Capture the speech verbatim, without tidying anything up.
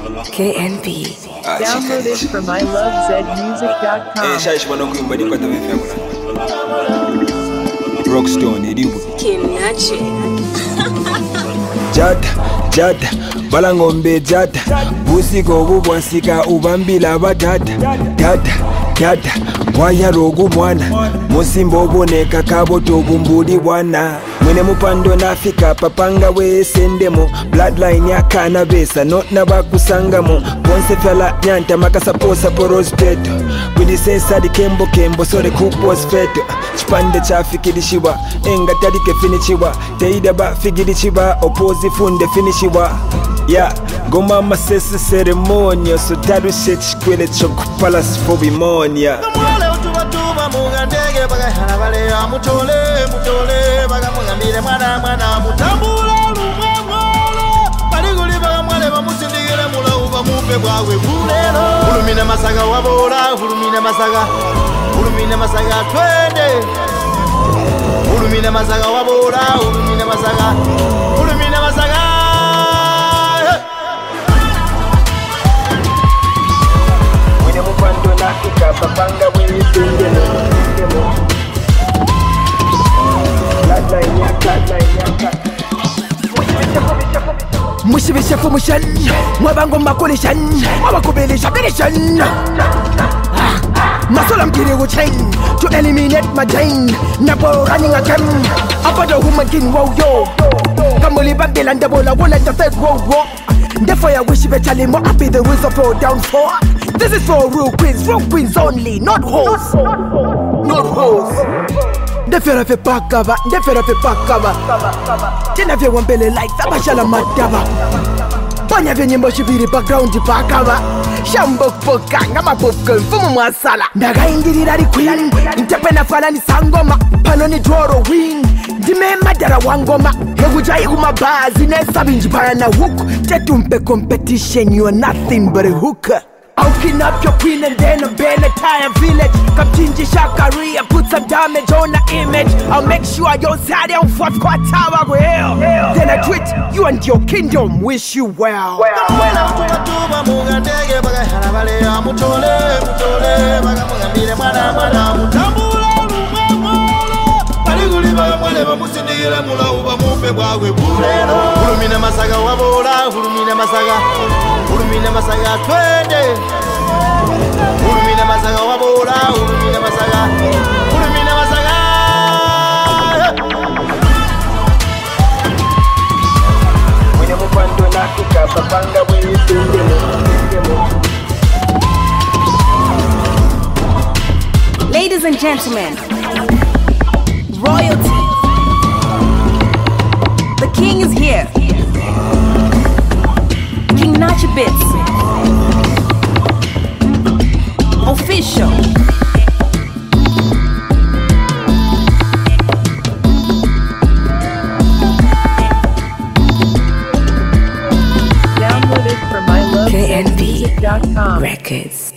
K N B. Download it from I love Z music dot com. Eh, shaishi wanakuimba nipata wewe Rockstone ilibu Kinachi. Jada, jada, balangombe jada. Busiko bubwansika ubambila badada. Dada, dada, wayarogu mwana. Musimbo boneka kaboto gumbudi wana. Mwene mupando nafika papanga we sendemo. Bloodline ya kanabesa not nabakusangamo. Ponse fela nyanta makasa posa porospeto. Widi sensa di kembo kembo so the cook was feto. Chipande cha fikirishiwa enga tarike finishiwa. Teida ba fikirishiwa opozi funde finishiwa. Yeah, go mama sese ceremonia. So taru shech kwele choku palace for bimonia. Mwale utuba tuba mugandege baga hanabale ya mutole mutole baga mugambire mwana mwana mutambula lumwe mwale Pariguli baga mwale bamusindigire mula uba mupe bwawe bulero Ulumine masaga wabola ulumine masaga Ulumine masaga twende Ulumine masaga wabola ulumine masaga Ulumine masaga Nafika papanga wewe sendemo Bloodline ya bloodline ya Mushibisha fumushan Mwabango makulishan Mwabakubilisha bilishan Masola mkiri wuchain To eliminate my drain Napo running a cam Apa the woman king wow yo Kamuli Babylon the bola Wala the third world war Therefore I wish you better more happy the rules of all down for This is for real queens, real queens only, not hoes Not hoes Ndefera fe pakaba, ndefera fe pakaba Tena vye wambele like sabashala madaba Banya vye nyimbo shibiri background pakaba Shambo poka, ngama popcorn, fumu masala Ndaga ingiri rari queen, ntepena fana ni sangoma Pano ni dworo wing, dime madara wangoma Hegujayi kumabazi, nesabi njibara na hook Tetumpe competition, you are nothing but a hooker I'll kidnap your queen and then I'll ban entire village Kapchinji Shakaria, put some damage on the image I'll make sure your side on fourth quarter go hell Then I treat you and your kingdom, wish you well Mwela utuba tuba mugandege baga hanabale ya mutole mutole baga mugambire mwana mwana mutambula lumwe mwale Pariguli baga mwale bamusindigire mula uba mupe bwawe bulero Ulumine masaga wabola ulumine masaga Ulumine masaga twende Ulumine masaga wabola ulumine masaga Ulumine masaga Mwene mupando nafika papanga wewe sendemo Ladies and gentlemen, royalty. The king is here. King Nachi Bits. Official. Download it from I love Z music dot com. Records.